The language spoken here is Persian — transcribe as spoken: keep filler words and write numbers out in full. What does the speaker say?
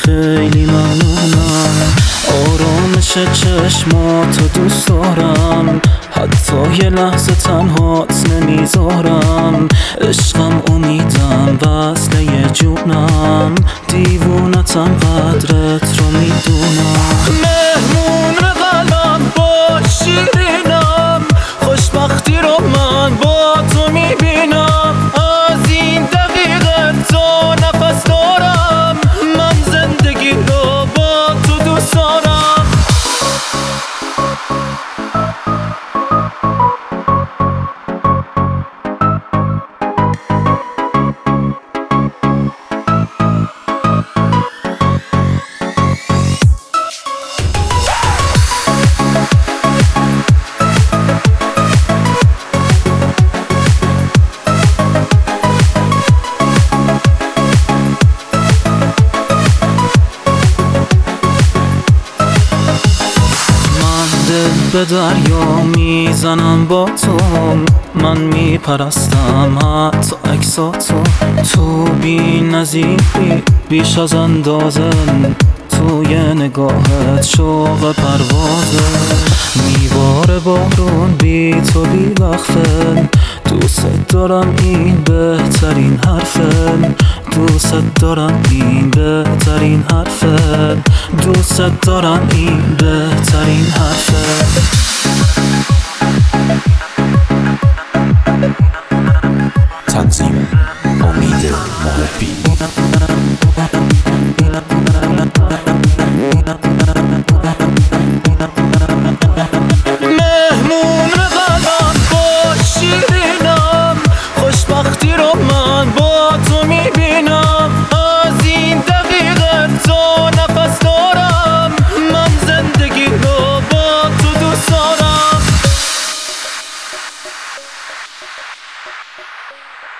خیلی ممنونم. آرامش چشماتو دوست دارم، حتی یه لحظه تنهات نمیذارم. عشقم امیدم وصله جونم، دیوونتم قدرت رو میدونم. مهمون قلبم با شیرینم، خوشبختی رو من با تو میبینم. از این دقیقه تا نفس دارم، من زندگی رو با تو دوست دارم. به دریا میزنم با تو، من میپرستم حتی عکساتو. تو بی نظیری بیش از اندازه، توی نگاهت شوق پروازه. میباره بارون بی تو بی وقفه، دوست دارم این بهترین حرفه. دوست دارم این بهترین حرفه، دوست دارم این بهترین حرفه. تنظیم امید محبی. مهمون قلبم با شیرینم، خوشبختی رو من با تو میبینم. از این دقیقه تا نفس دارم، من زندگی رو با تو دوست دارم.